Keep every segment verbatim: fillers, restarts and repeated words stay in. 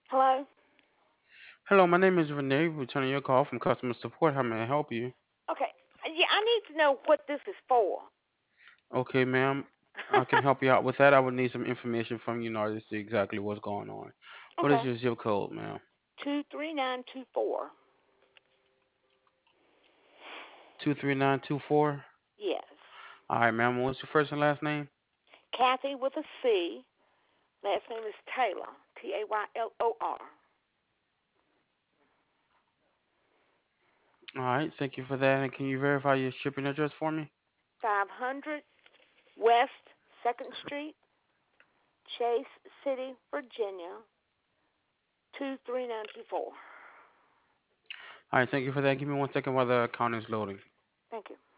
Hello? Hello, my name is Renee, returning your call from customer support. How may I help you? Okay. Yeah, I need to know what this is for. Okay, ma'am, I can help you out with that. I would need some information from you in order to see exactly what's going on. What is Okay. your zip code, ma'am? Two three nine two four. two three nine two four? Yes. All right, ma'am, what's your first and last name? Kathy with a C. Last name is Taylor. T A Y L O R. All right, thank you for that. And can you verify your shipping address for me? Five hundred West Second Street, Chase City, Virginia. Two three nine two four. All right, thank you for that. Give me one second while the account is loading. Thank you.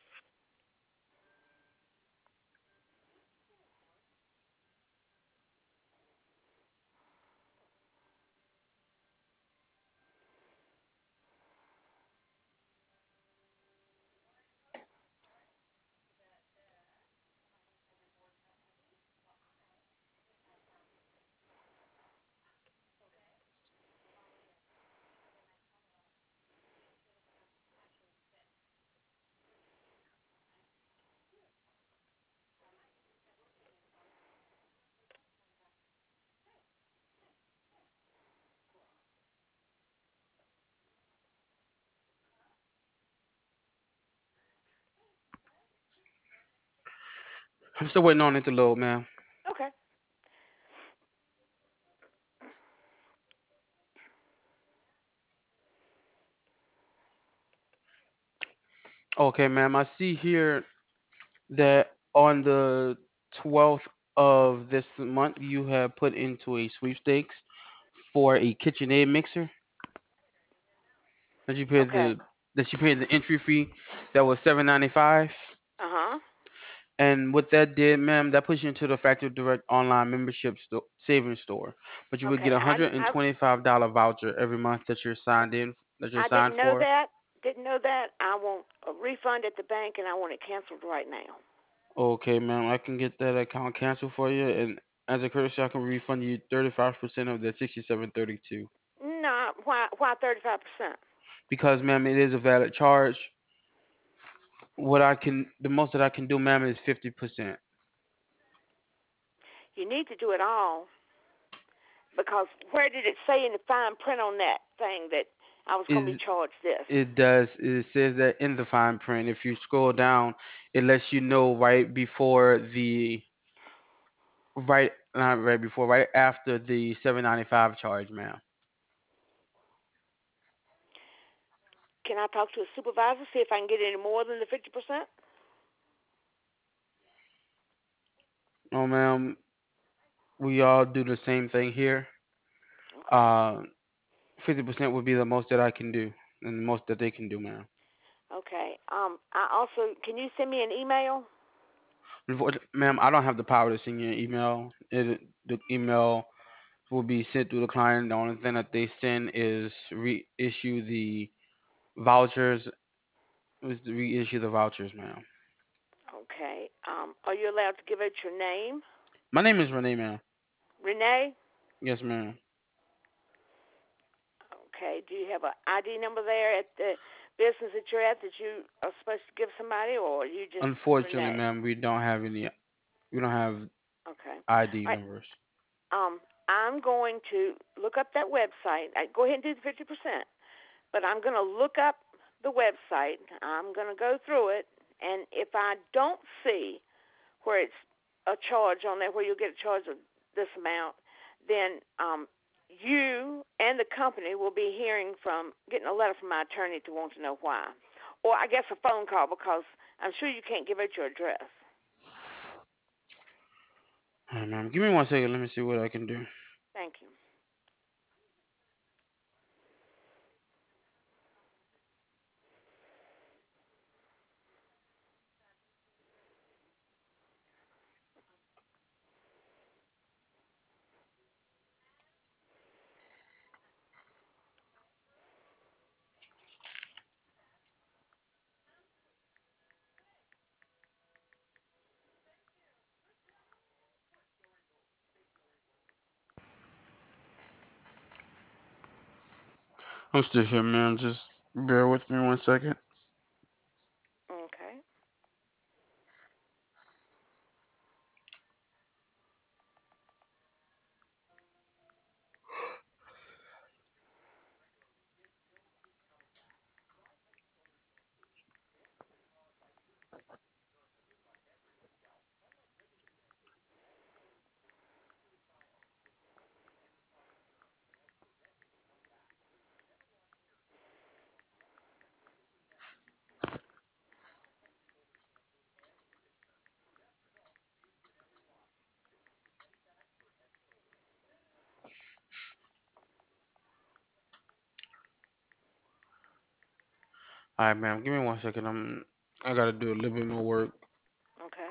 I'm still waiting on it to load, ma'am. Okay. Okay, ma'am, I see here that on the twelfth of this month you have put into a sweepstakes for a KitchenAid mixer that you paid Okay. the that you paid the entry fee that was seven ninety five. Uh huh. And what that did, ma'am, that puts you into the Factory Direct online membership sto- savings store. But you would Okay. get a I hundred and I twenty five dollar voucher every month that you're signed in that you're I signed didn't know for. that. Didn't know that. I want a refund at the bank, and I want it canceled right now. Okay, ma'am, I can get that account canceled for you, and as a courtesy, I can refund you thirty five percent of the sixty seven thirty two. No, why why thirty five percent? Because, ma'am, it is a valid charge. What I can, the most that I can do, ma'am, is fifty percent. You need to do it all because where did it say in the fine print on that thing that I was going to be Is charged this? It does. It says that in the fine print. If you scroll down, it lets you know right before the right not right before, right after the seven ninety five charge, ma'am. Can I talk to a supervisor see if I can get any more than the fifty percent? No, ma'am. We all do the same thing here. Okay. Uh, fifty percent would be the most that I can do, and the most that they can do, ma'am. Okay. Um. I also can you send me an email? Unfortunately, ma'am, I don't have the power to send you an email. It, the email will be sent through the client. The only thing that they send is reissue the vouchers. Is to reissue the vouchers, ma'am. Okay. Um. Are you allowed to give out your name, My name is Renee, ma'am. Renee? Yes, ma'am. Okay. Do you have an I D number there at the business that you're at that you are supposed to give somebody, or are you just Unfortunately, Renee? ma'am, we don't have any. We don't have Okay. I D All right. numbers. Um. I'm going to look up that website. I, go ahead and do the fifty percent. But I'm going to look up the website. I'm going to go through it, and if I don't see where it's a charge on there, where you'll get a charge of this amount, then um, you and the company will be hearing from, getting a letter from my attorney to want to know why, or I guess a phone call because I'm sure you can't give out your address. All right, ma'am. Give me one second. Let me see what I can do. Thank you. I'm still here, man. Just bear with me one second. Okay. All right, ma'am. Give me one second. I'm. I gotta do a little bit more work. Okay.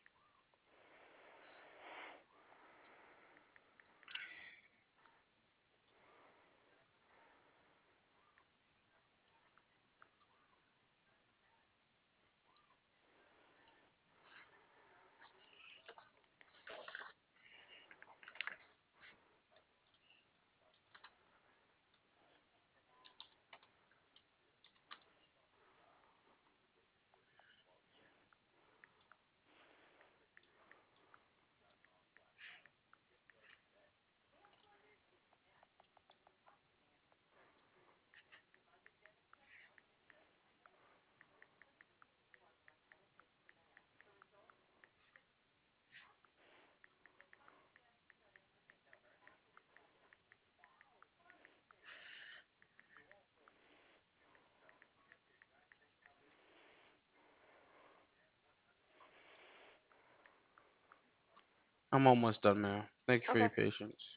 I'm almost done, ma'am. Thank you for Okay. your patience.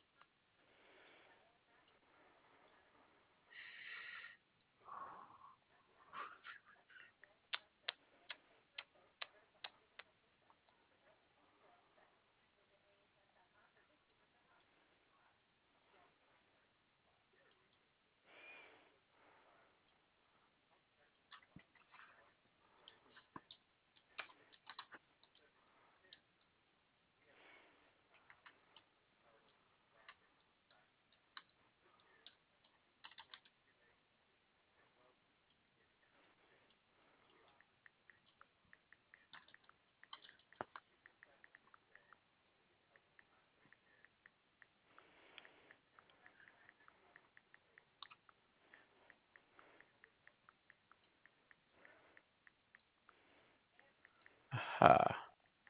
Ah,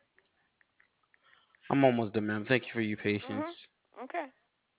I'm almost done, ma'am. Thank you for your Mhm. patience. Okay.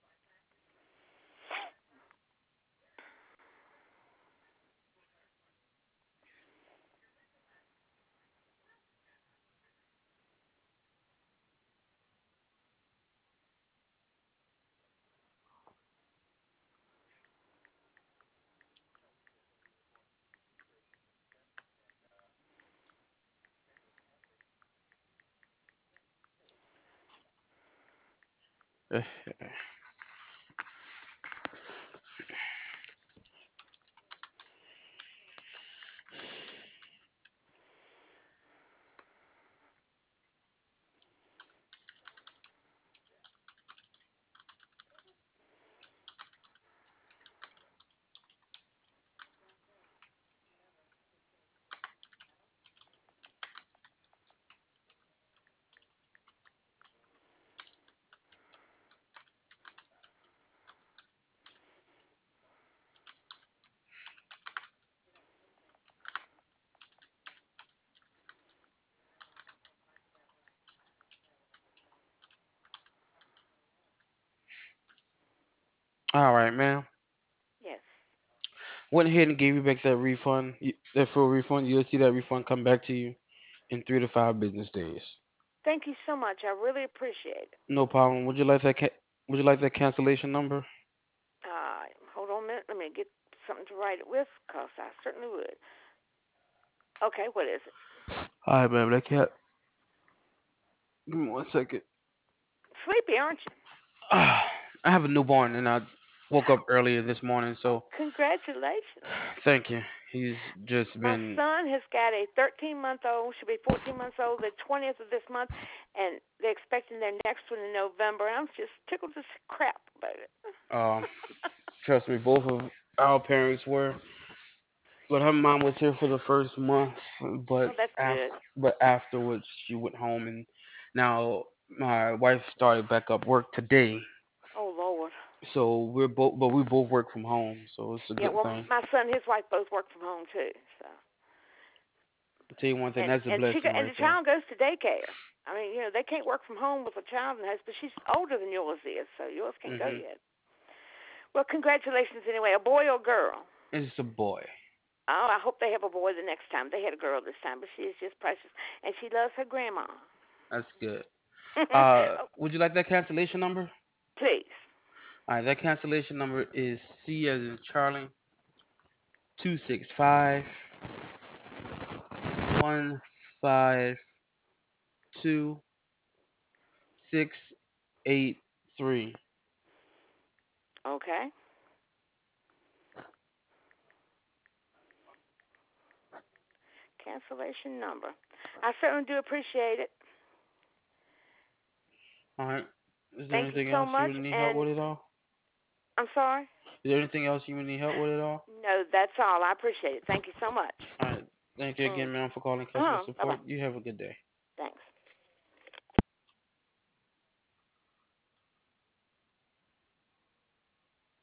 All right, ma'am. Yes. Went ahead and gave you back that refund, y- that full refund. You'll see that refund come back to you in three to five business days. Thank you so much. I really appreciate it. No problem. Would you like that? Ca- would you like that cancellation number? Uh, hold on a minute. Let me get something to write it with, cause I certainly would. Okay. What is it? All right, ma'am. That cat. Give me one second. Sleepy, aren't you? Ah, I have a newborn, and I woke up earlier this morning, Oh, so congratulations. thank you. He's just My been. son has got a thirteen month old, should be fourteen months old, the twentieth of this month, and they're expecting their next one in November. I'm just tickled to crap about it. Um, trust me, both of our parents were. But her mom was here for the first month, but Oh, that's af- good. but afterwards she went home, and now my wife started back up work today. Oh Lord. So we're both, but we both work from home, so it's a Yeah. good Well, thing. my son, and his wife both work from home too. So, I'll tell you one thing, and that's a and she go, blessing and right the there. child goes to daycare. I mean, you know, they can't work from home with a child in the house, but she's older than yours is, so yours can't go Mhm. yet. Well, congratulations anyway. A boy or girl? It's a boy. Oh, I hope they have a boy the next time. They had a girl this time, but she is just precious, and she loves her grandma. That's good. Uh, Oh, would you like that cancellation number? please. All right, that cancellation number is C as in Charlie two six five one five two six eight three. Okay. Cancellation number. I certainly do appreciate it. All right. Is there Thank you anything so else you much. would need help And with it all? I'm sorry. Is there anything else you would need help with it all? No, that's all. I appreciate it. Thank you so much. All right. Thank you Mm. again, ma'am, for calling customer Uh-huh. Bye bye. support. You have a good day.